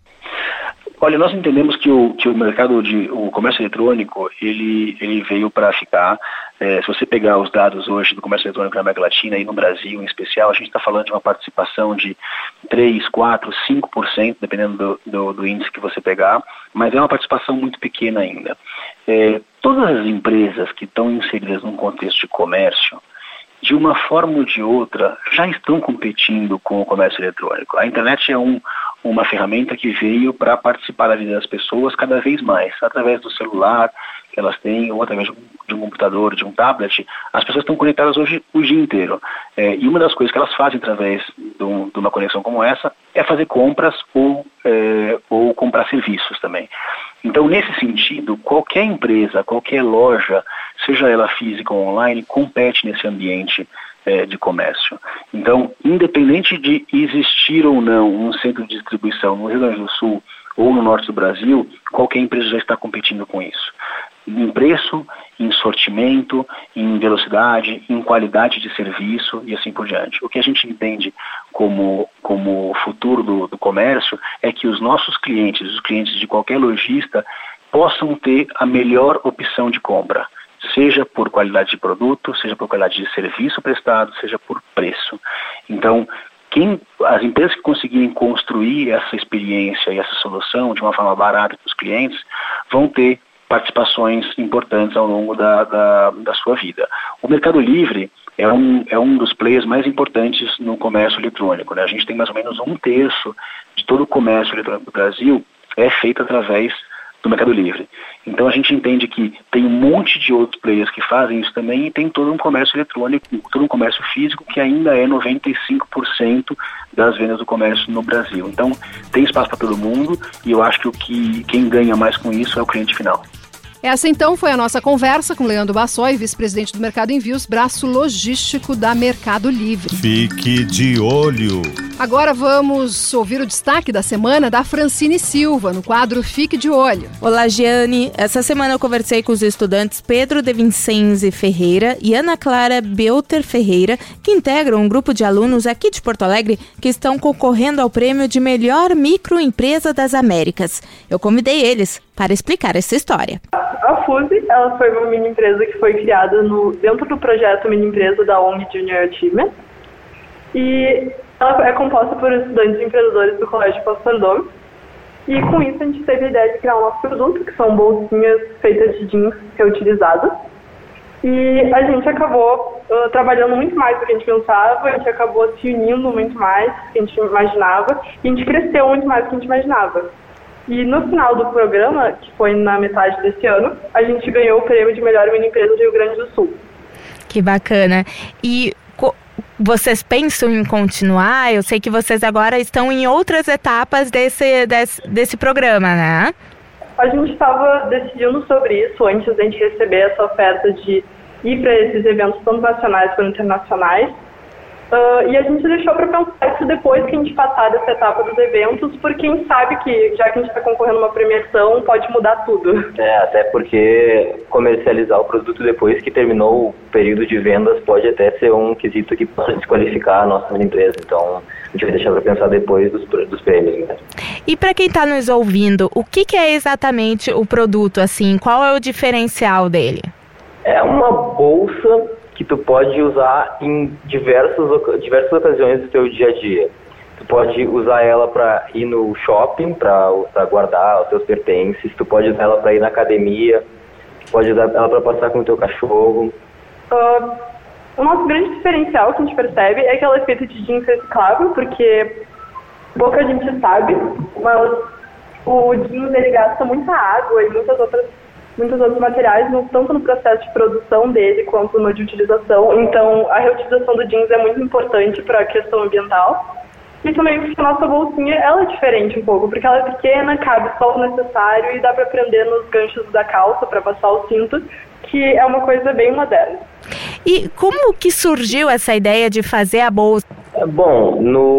Olha, nós entendemos que o mercado o comércio eletrônico, ele veio para ficar. Se você pegar os dados hoje do comércio eletrônico na América Latina e no Brasil em especial, a gente está falando de uma participação de 3, 4, 5%, dependendo do índice que você pegar, mas é uma participação muito pequena ainda. Todas as empresas que estão inseridas num contexto de comércio, de uma forma ou de outra, já estão competindo com o comércio eletrônico. A internet é uma ferramenta que veio para participar da vida das pessoas cada vez mais, através do celular que elas têm, ou através de um computador, de um tablet. As pessoas estão conectadas hoje o dia inteiro. E uma das coisas que elas fazem através de uma conexão como essa é fazer compras ou comprar serviços também. Então, nesse sentido, qualquer empresa, qualquer loja, seja ela física ou online, compete nesse ambiente de comércio. Então, independente de existir ou não um centro de distribuição no Rio Grande do Sul ou no norte do Brasil, qualquer empresa já está competindo com isso. Em preço, em sortimento, em velocidade, em qualidade de serviço e assim por diante. O que a gente entende como futuro do comércio é que os nossos clientes, os clientes de qualquer lojista, possam ter a melhor opção de compra, seja por qualidade de produto, seja por qualidade de serviço prestado, seja por preço. Então, as empresas que conseguirem construir essa experiência e essa solução de uma forma barata para os clientes vão ter participações importantes ao longo da sua vida. O Mercado Livre é um dos players mais importantes no comércio eletrônico, né? A gente tem mais ou menos 1/3 de todo o comércio eletrônico do Brasil é feito através do Mercado Livre. Então a gente entende que tem um monte de outros players que fazem isso também e tem todo um comércio eletrônico, todo um comércio físico que ainda é 95% das vendas do comércio no Brasil. Então tem espaço para todo mundo e eu acho que quem ganha mais com isso é o cliente final. Essa, então, foi a nossa conversa com Leandro Bassoi, vice-presidente do Mercado Envios, braço logístico da Mercado Livre. Fique de olho! Agora vamos ouvir o destaque da semana da Francine Silva, no quadro Fique de Olho. Olá, Giane. Essa semana eu conversei com os estudantes Pedro de Vincenzi Ferreira e Ana Clara Belter Ferreira, que integram um grupo de alunos aqui de Porto Alegre que estão concorrendo ao prêmio de melhor microempresa das Américas. Eu convidei eles para explicar essa história. A FUSE, ela foi uma mini empresa que foi criada dentro do projeto mini empresa da ONG Junior Achievement, e ela é composta por estudantes e empreendedores do Colégio Pós-Pardome, e com isso a gente teve a ideia de criar um nosso produto, que são bolsinhas feitas de jeans reutilizadas, e a gente acabou trabalhando muito mais do que a gente pensava, a gente acabou se unindo muito mais do que a gente imaginava, e a gente cresceu muito mais do que a gente imaginava. E no final do programa, que foi na metade desse ano, a gente ganhou o prêmio de melhor mini empresa do Rio Grande do Sul. Que bacana. E vocês pensam em continuar? Eu sei que vocês agora estão em outras etapas desse programa, né? A gente estava decidindo sobre isso antes de a gente receber essa oferta de ir para esses eventos tanto nacionais quanto internacionais. E a gente deixou para pensar isso depois que a gente passar dessa etapa dos eventos, porque a gente sabe que, já que a gente está concorrendo a uma premiação, pode mudar tudo. Até porque comercializar o produto depois que terminou o período de vendas pode até ser um quesito que pode desqualificar a nossa empresa. Então, a gente vai deixar para pensar depois dos prêmios mesmo. E para quem está nos ouvindo, o que é exatamente o produto, assim? Qual é o diferencial dele? É uma bolsa que tu pode usar em diversas ocasiões do teu dia a dia. Tu pode usar ela para ir no shopping, para guardar os teus pertences, tu pode usar ela para ir na academia, tu pode usar ela para passear com o teu cachorro. O nosso grande diferencial que a gente percebe é que ela é feita de jeans reciclável, porque pouca gente sabe, mas o jeans ele gasta muita água e muitos outros materiais, tanto no processo de produção dele quanto no de utilização. Então, a reutilização do jeans é muito importante para a questão ambiental. E também porque a nossa bolsinha ela é diferente um pouco, porque ela é pequena, cabe só o necessário e dá para prender nos ganchos da calça para passar o cinto, que é uma coisa bem moderna. E como que surgiu essa ideia de fazer a bolsa? Bom,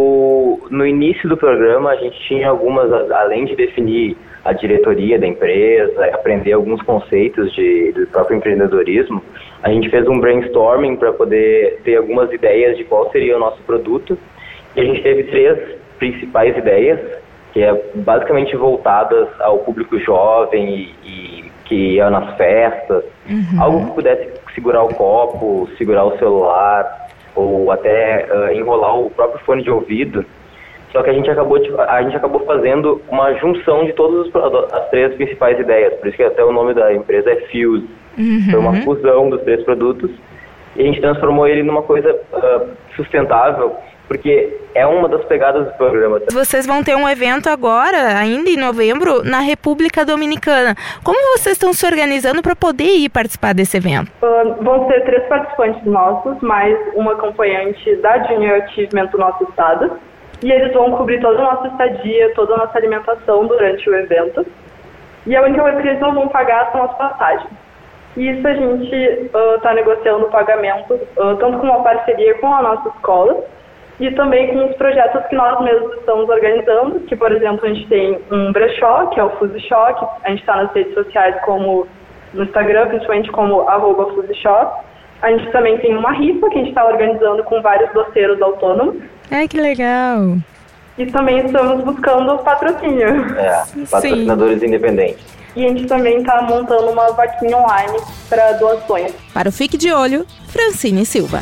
no início do programa a gente tinha algumas, além de definir a diretoria da empresa, aprender alguns conceitos do próprio empreendedorismo, a gente fez um brainstorming para poder ter algumas ideias de qual seria o nosso produto. E a gente teve 3 principais ideias, que é basicamente voltadas ao público jovem e que ia nas festas, algo que pudesse segurar o copo, segurar o celular, ou até enrolar o próprio fone de ouvido. Só que a gente acabou fazendo uma junção de todas as 3 principais ideias, por isso que até o nome da empresa é Fuse. Foi uma fusão dos 3 produtos e a gente transformou ele numa coisa sustentável, porque é uma das pegadas do programa. Vocês vão ter um evento agora, ainda em novembro, na República Dominicana. Como vocês estão se organizando para poder ir participar desse evento? Vão ser 3 participantes nossos, mais uma acompanhante da Junior Achievement do nosso estado. E eles vão cobrir toda a nossa estadia, toda a nossa alimentação durante o evento. E a única coisa que eles não vão pagar são as passagens. E isso a gente está negociando o pagamento, tanto com uma parceria com a nossa escola, e também com os projetos que nós mesmos estamos organizando, que, por exemplo, a gente tem um brechó, que é o Fuse Shop, a gente está nas redes sociais como no Instagram, principalmente como @FuseShop. A gente também tem uma rifa que a gente está organizando com vários doceiros autônomos. Ai, que legal! E também estamos buscando patrocínio. Patrocinadores independentes. E a gente também está montando uma vaquinha online para doações. Para o Fique de Olho, Francine Silva.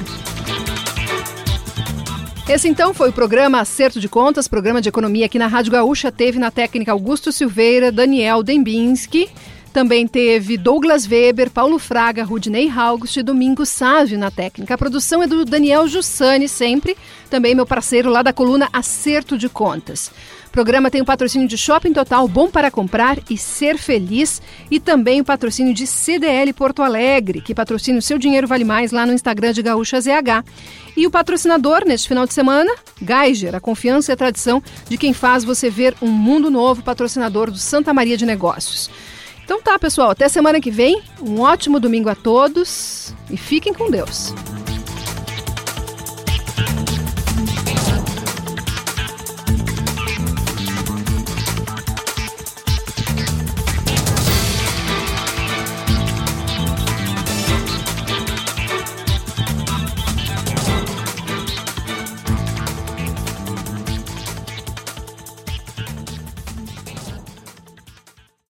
Esse então foi o programa Acerto de Contas, programa de economia aqui na Rádio Gaúcha. Teve na técnica Augusto Silveira, Daniel Dembinski, Também teve Douglas Weber, Paulo Fraga, Rudney August e Domingos Sávio na técnica. A produção é do Daniel Jussani, sempre, também meu parceiro lá da coluna Acerto de Contas. O programa tem o patrocínio de Shopping Total, Bom para Comprar e Ser Feliz, e também o patrocínio de CDL Porto Alegre, que patrocina o Seu Dinheiro Vale Mais lá no Instagram de Gaúcha ZH. E o patrocinador, neste final de semana, Geiger, a confiança e a tradição de quem faz você ver um mundo novo, patrocinador do Santa Maria de Negócios. Então tá, pessoal, até semana que vem, um ótimo domingo a todos e fiquem com Deus.